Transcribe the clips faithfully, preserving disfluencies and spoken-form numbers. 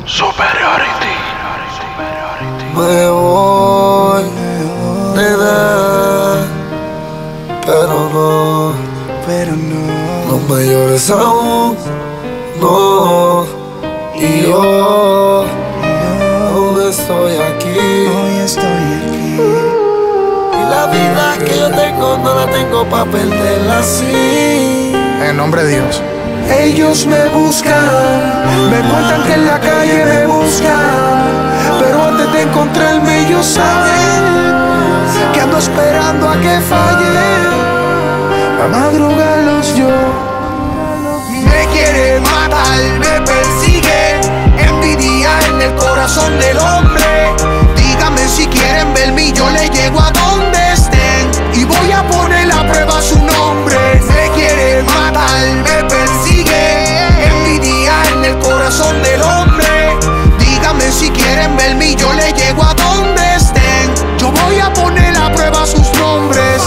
Superiority. Me voy, nena, pero no, pero no, no me llores aún, no. Y yo, aún estoy aquí. hoy estoy aquí. Y la vida que yo tengo no la tengo pa' perderla así. En el nombre de Dios. Ellos me buscan, me cuentan que en la calle me buscan, pero antes de encontrarme ellos saben que ando esperando a que falle, a madrugarlos yo. Me quieren matar, me persiguen, envidia en el corazón del hombre. Díganme si quieren verme y yo le llego a donde estén y voy a poner a prueba su nombre. Me quieren matar, me persiguen, envidia en el corazón del hombre. Díganme si quieren verme y yo le llego a donde estén. Yo voy a poner a prueba sus nombres.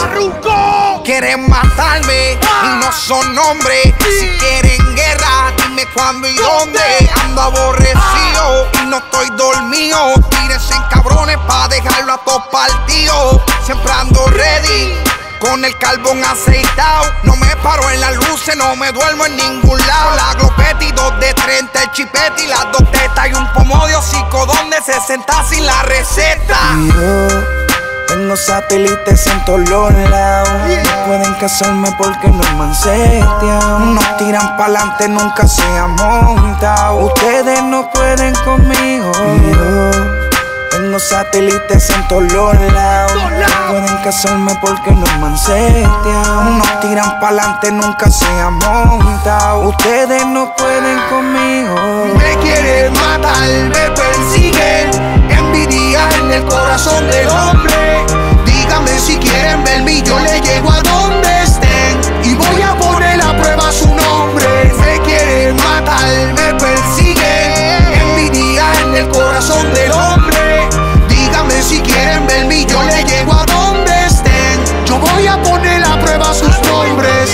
Quieren matarme y no son hombres. Si quieren guerra, dime cuándo y dónde. Ando aborrecido y no estoy dormido. Tírense en cabrones pa' dejarlo a todos partidos. Siempre ando ready, con el carbón aceitado. No me paro en las luces, no me duermo en ningún lado. La glopeti, dos de treinta, el chipete y las dos tetas. Y un pomo de hocico donde se senta sin la receta. Y yo tengo satélites en todos los lados. No pueden casarme porque no me han seteado. Nos tiran pa'lante, nunca se han montado. Ustedes no pueden conmigo. Y yo tengo satélites en todos los lados. No pueden casarme porque no me han seteado. Nos tiran pa'lante, nunca se han montado. Ustedes no pueden conmigo. Me quieren matar, me persiguen, envidia en el corazón del hombre. Díganme si quieren verme y yo le llego a donde estén y voy a poner a prueba su nombre. Me quieren matar, me persiguen, envidia en el corazón del hombre. Díganme si quieren verme y yo le llego a donde estén. Yo voy a poner a prueba sus nombres.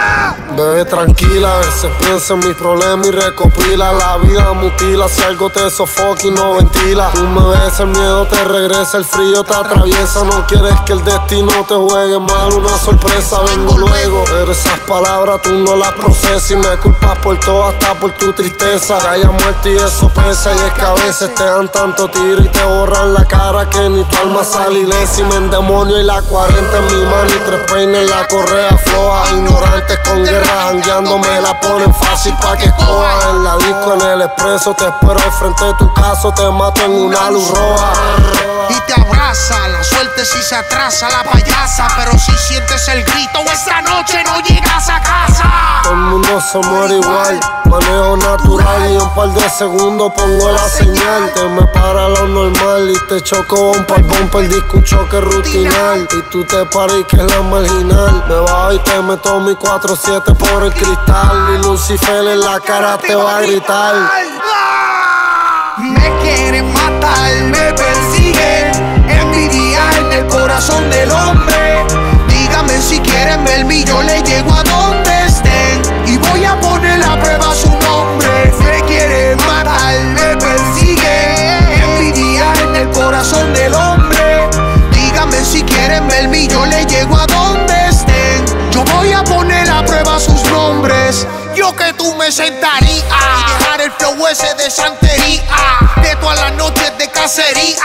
Bebé, tranquila, a veces piensa en mis problemas y recopila. La vida mutila, si algo te sofoca y no ventila. Tú me ves, el miedo te regresa, el frío te atraviesa. No quieres que el destino te juegue mal, una sorpresa vengo luego. Pero esas palabras tú no las procesas y me culpas por todo, hasta por tu tristeza. Que haya muerte y eso pesa, y es que a veces te dan tanto tiro y te borran la cara que ni tu alma sale ilesa. Y me endemonio y la cuarenta en mi mano y tres peines en la correa floja. Ignorantes con guerra jangueando me la ponen fácil pa' que coja. En la disco, en el expreso, te espero al frente de tu caso, te mato en una luz roja. Y te abraza, la suerte si se atrasa, la payasa. Pero si sientes el grito, esta noche no llegas a casa. Todo el mundo se muere igual, manejo natural y en un par de segundos pongo la señal. Te me para lo normal y te choco bumper bumper, disco un choque rutinal. Y tú te paras y que es la marginal. Me bajo y te meto mi cuatro siete por el cristal y Lucifer en la cara te va a gritar. Me quieren matar, me persiguen, envidia en el corazón del hombre. Díganme si quieren verme y yo le llego a donde estén y voy a poner a prueba su nombre. Me quieren matar, me persiguen, envidia en el corazón del hombre. Díganme si quieren verme y yo le llego a donde estén. Yo voy a poner a prueba sus nombres. Yo que tú me sentaría y dejar el flow ese de santería, de todas las noches de cacería.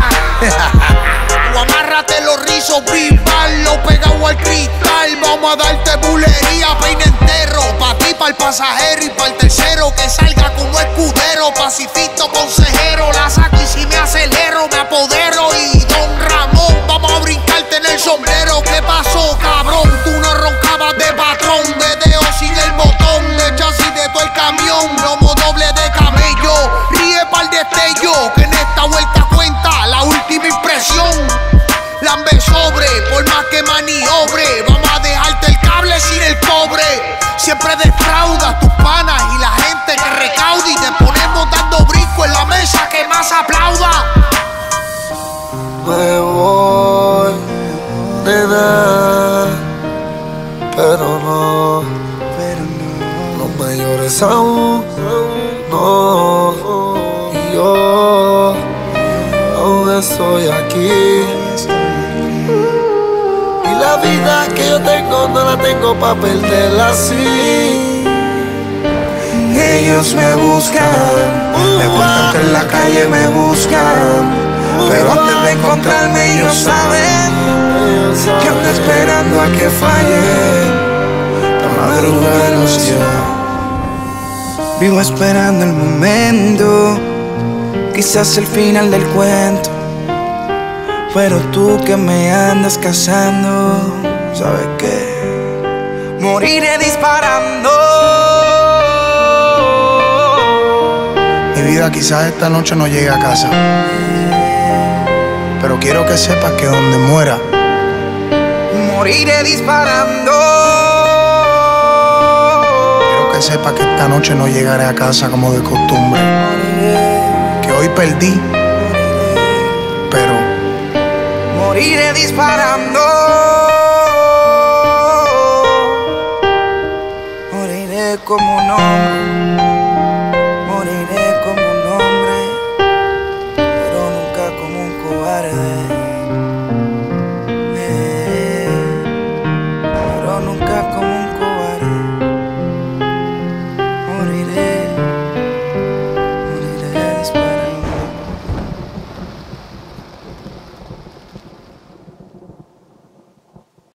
O amárrate los rizos, lo pegado al cristal. Vamos a darte bulería, peine entero. Pa' ti, pa' el pasajero y pa' el tercero. Que salga como escudero, pacifista consejero. La saco y si me acelero, me apodero. Y Don Ramón, vamos a brincarte en el sombrero. ¿Qué pasó, cabrón? Tú no roncabas de patrón, de dedo sin el botón, de chasis de todo el camión, lomo doble de camello. Ríe pa'l destello, que en esta vuelta cuenta la última impresión. Lambe sobre, por más que maniobre. Vamos a dejarte el cable sin el cobre. Siempre defraudas tus panas y la gente que recauda. Y te ponemos dando brinco en la mesa que más aplauda. Me voy, nena, pero no, no me llores aún, no. estoy aquí. Y la vida que yo tengo no la tengo pa' perderla así. Ellos me buscan, me cuentan que en la calle me buscan, pero antes de encontrarme ellos saben que ando esperando a que falle. La madrugada los dio. Vivo esperando el momento, quizás el final del cuento, pero tú que me andas cazando, ¿sabes qué? Moriré disparando. Mi vida, quizás esta noche no llegue a casa, pero quiero que sepas que donde muera, moriré disparando. Quiero que sepas que esta noche no llegaré a casa como de costumbre, que hoy perdí, pero moriré disparando. Moriré como un hombre.